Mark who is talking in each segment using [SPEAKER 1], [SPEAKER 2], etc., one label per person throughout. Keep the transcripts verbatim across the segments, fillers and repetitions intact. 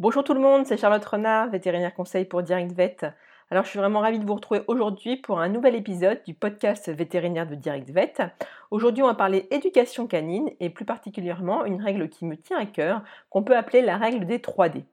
[SPEAKER 1] Bonjour tout le monde, c'est Charlotte Renard, vétérinaire conseil pour Direct Vet. Alors je suis vraiment ravie de vous retrouver aujourd'hui pour un nouvel épisode du podcast vétérinaire de Direct Vet. Aujourd'hui on va parler éducation canine et plus particulièrement une règle qui me tient à cœur qu'on peut appeler la règle des trois D.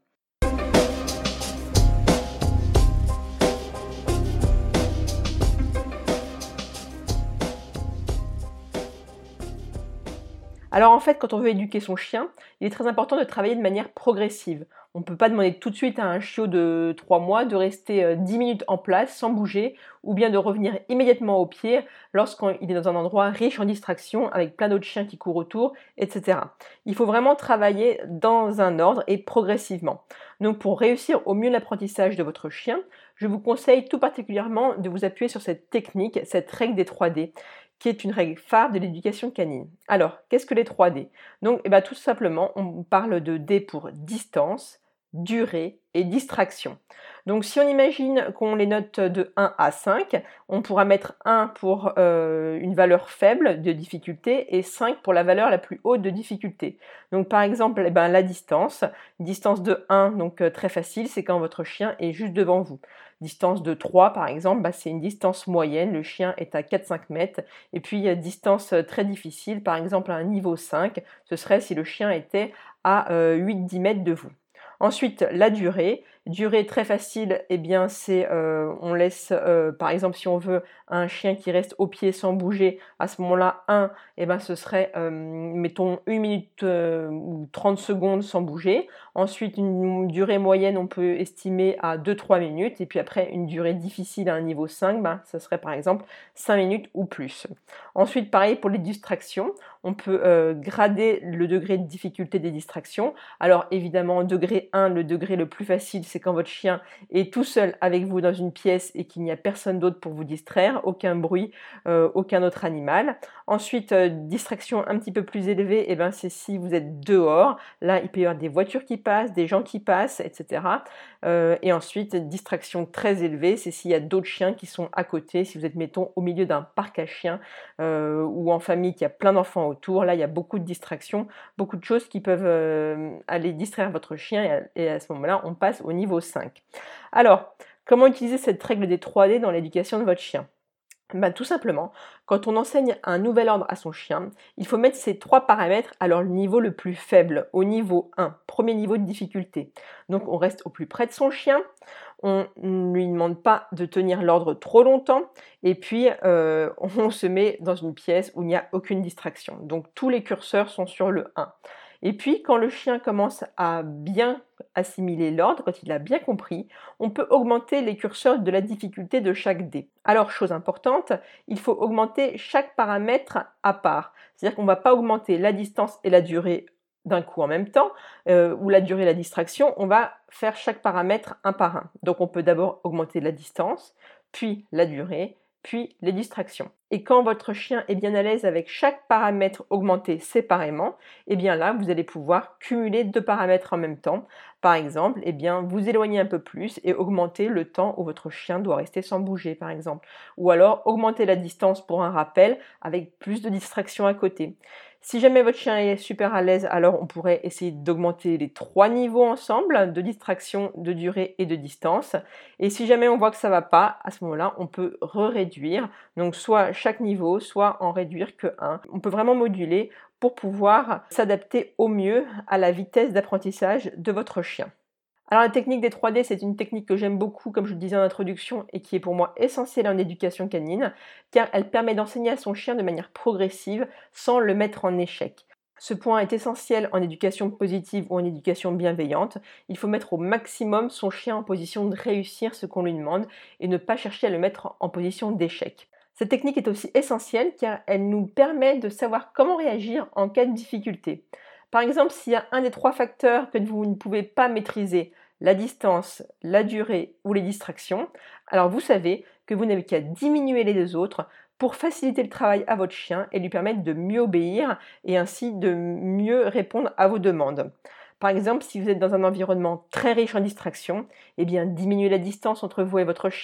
[SPEAKER 1] Alors en fait, quand on veut éduquer son chien, il est très important de travailler de manière progressive. On ne peut pas demander tout de suite à un chiot de trois mois de rester dix minutes en place sans bouger ou bien de revenir immédiatement au pied lorsqu'il est dans un endroit riche en distractions avec plein d'autres chiens qui courent autour, et cetera. Il faut vraiment travailler dans un ordre et progressivement. Donc pour réussir au mieux l'apprentissage de votre chien, je vous conseille tout particulièrement de vous appuyer sur cette technique, cette règle des trois D, qui est une règle phare de l'éducation canine. Alors, qu'est-ce que les trois D? Donc, eh bien, tout simplement, on parle de D pour distance, durée et distraction. Donc, si on imagine qu'on les note de un à cinq, on pourra mettre un pour euh, une valeur faible de difficulté et cinq pour la valeur la plus haute de difficulté. Donc, par exemple, eh ben, la distance, distance de un, donc euh, très facile, c'est quand votre chien est juste devant vous. Distance de trois, par exemple, bah, c'est une distance moyenne, le chien est à quatre à cinq mètres. Et puis, distance très difficile, par exemple à un niveau cinq, ce serait si le chien était à euh, huit à dix mètres de vous. Ensuite, la durée. Durée très facile, eh bien, c'est euh, on laisse, euh, par exemple, si on veut un chien qui reste au pied sans bouger, à ce moment-là, un, eh ben, ce serait, euh, mettons, une minute euh, ou trente secondes sans bouger. Ensuite, une durée moyenne, on peut estimer à deux à trois minutes. Et puis après, une durée difficile à un niveau cinq, ben, ce serait par exemple cinq minutes ou plus. Ensuite, pareil pour les distractions. On peut euh, grader le degré de difficulté des distractions. Alors évidemment, degré un, le degré le plus facile, c'est quand votre chien est tout seul avec vous dans une pièce et qu'il n'y a personne d'autre pour vous distraire, aucun bruit, euh, aucun autre animal. Ensuite, euh, distraction un petit peu plus élevée, eh ben, c'est si vous êtes dehors. Là, il peut y avoir des voitures qui passent, des gens qui passent, et cetera. Euh, et ensuite, distraction très élevée, c'est s'il y a d'autres chiens qui sont à côté, si vous êtes, mettons, au milieu d'un parc à chiens euh, ou en famille, qu'il y a plein d'enfants autour. Là, il y a beaucoup de distractions, beaucoup de choses qui peuvent euh, aller distraire votre chien et à, et à ce moment-là, on passe au niveau cinq. Alors, comment utiliser cette règle des trois D dans l'éducation de votre chien? Ben, tout simplement, quand on enseigne un nouvel ordre à son chien, il faut mettre ces trois paramètres à leur niveau le plus faible, au niveau un, premier niveau de difficulté. Donc on reste au plus près de son chien, on ne lui demande pas de tenir l'ordre trop longtemps, et puis euh, on se met dans une pièce où il n'y a aucune distraction. Donc tous les curseurs sont sur le un. Et puis, quand le chien commence à bien assimiler l'ordre, quand il a bien compris, on peut augmenter les curseurs de la difficulté de chaque dé. Alors, chose importante, il faut augmenter chaque paramètre à part. C'est-à-dire qu'on ne va pas augmenter la distance et la durée d'un coup en même temps, euh, ou la durée et la distraction, on va faire chaque paramètre un par un. Donc, on peut d'abord augmenter la distance, puis la durée, puis les distractions. Et quand votre chien est bien à l'aise avec chaque paramètre augmenté séparément, eh bien là, vous allez pouvoir cumuler deux paramètres en même temps. Par exemple, eh bien, vous éloigner un peu plus et augmenter le temps où votre chien doit rester sans bouger, par exemple. Ou alors, augmenter la distance pour un rappel avec plus de distractions à côté. Si jamais votre chien est super à l'aise, alors on pourrait essayer d'augmenter les trois niveaux ensemble, de distraction, de durée et de distance. Et si jamais on voit que ça ne va pas, à ce moment-là, on peut re-réduire. Donc soit chaque niveau, soit en réduire que un. On peut vraiment moduler pour pouvoir s'adapter au mieux à la vitesse d'apprentissage de votre chien. Alors la technique des trois D, c'est une technique que j'aime beaucoup, comme je le disais en introduction, et qui est pour moi essentielle en éducation canine, car elle permet d'enseigner à son chien de manière progressive sans le mettre en échec. Ce point est essentiel en éducation positive ou en éducation bienveillante. Il faut mettre au maximum son chien en position de réussir ce qu'on lui demande et ne pas chercher à le mettre en position d'échec. Cette technique est aussi essentielle car elle nous permet de savoir comment réagir en cas de difficulté. Par exemple, s'il y a un des trois facteurs que vous ne pouvez pas maîtriser, la distance, la durée ou les distractions, alors vous savez que vous n'avez qu'à diminuer les deux autres pour faciliter le travail à votre chien et lui permettre de mieux obéir et ainsi de mieux répondre à vos demandes. Par exemple, si vous êtes dans un environnement très riche en distractions, eh bien diminuez la distance entre vous et votre chien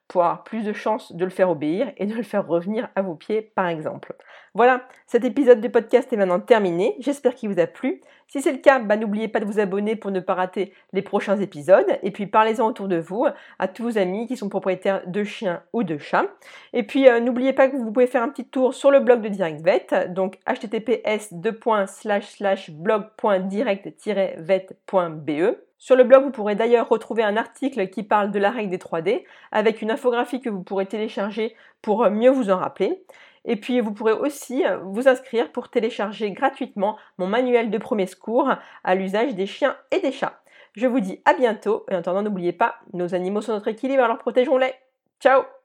[SPEAKER 1] pour avoir plus de chances de le faire obéir et de le faire revenir à vos pieds par exemple. Voilà, cet épisode de podcast est maintenant terminé, j'espère qu'il vous a plu. Si c'est le cas, bah, n'oubliez pas de vous abonner pour ne pas rater les prochains épisodes et puis parlez-en autour de vous à tous vos amis qui sont propriétaires de chiens ou de chats. Et puis euh, n'oubliez pas que vous pouvez faire un petit tour sur le blog de DirectVet, donc h t t p s deux slash slash blog point direct tiret vet point b e. Sur le blog, vous pourrez d'ailleurs retrouver un article qui parle de la règle des trois D avec une infographie que vous pourrez télécharger pour mieux vous en rappeler. Et puis vous pourrez aussi vous inscrire pour télécharger gratuitement mon manuel de premiers secours à l'usage des chiens et des chats. Je vous dis à bientôt et en attendant n'oubliez pas, nos animaux sont notre équilibre, alors protégeons-les. Ciao!